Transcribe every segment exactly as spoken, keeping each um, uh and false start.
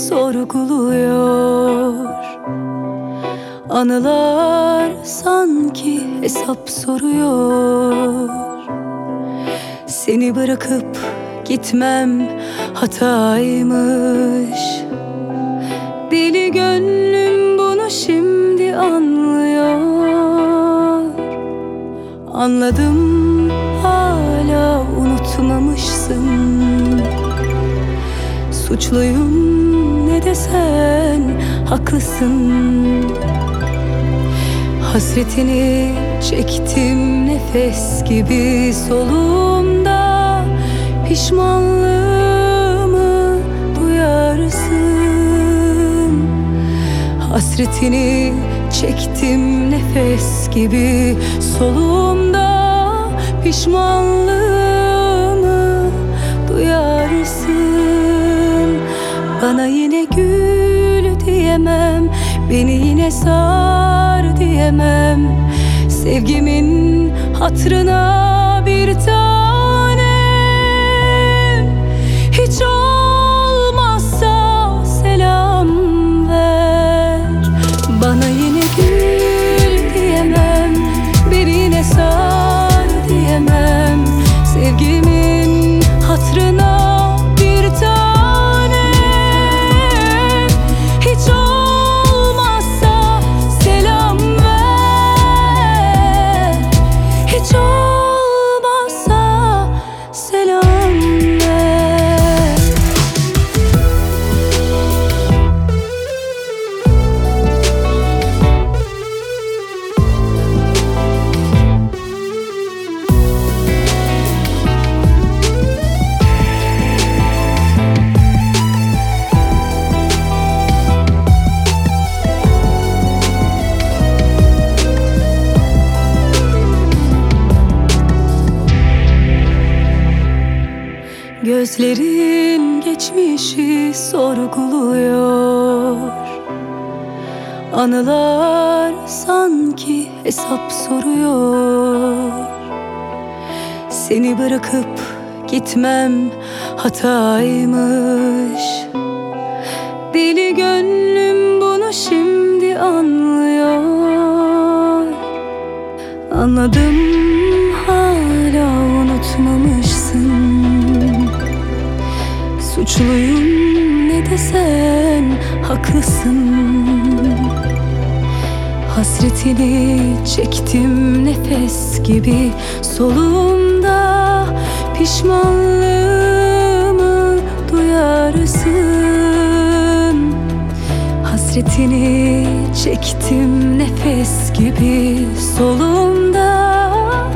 sorguluyor. Anılar sanki hesap soruyor. Seni bırakıp gitmem hataymış. Deli gönlüm bunu şimdi anlıyor. Anladım, hala unutmamışsın. Suçluyum ne desen haklısın. Hasretini çektim nefes gibi solumda. Pişmanlığımı duyarsın. Hasretini çektim nefes gibi solumda. Pişmanlığımı duyarsın. Bana yine gül diyemem, beni yine sar diyemem. Sevgimin hatırına bir tanem. Hiç olmazsa selam ver. Bana yine gül diyemem, beni yine sar diyemem. Sevgimin hatırına bir tanem. Hiç olmazsa selam ver. Hiç olmazsa selam ver. Gözlerin geçmişi sorguluyor. Anılar sanki hesap soruyor. Seni bırakıp gitmem hataymış. Deli gönlüm bunu şimdi anlıyor. Anladım, hala unutmamışsın. Suçluyum ne desen haklısın. Hasretini çektim nefes gibi solumda. Pişmanlığımı duyarsın. Hasretini çektim nefes gibi solumda.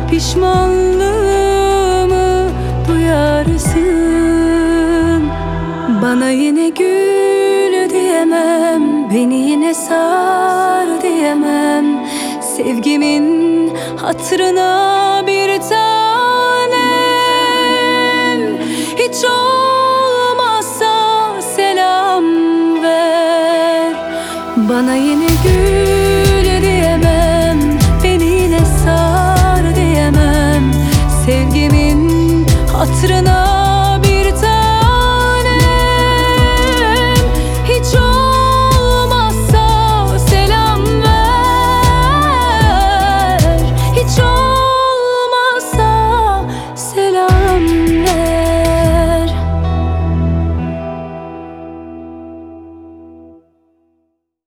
Pişmanlığımı duyarsın. Bana yine gül diyemem, beni yine sar diyemem. Sevgimin hatırına bir tanem. Hiç olmazsa selam ver. Bana yine gül diyemem, beni yine sar diyemem. Sevgimin hatırına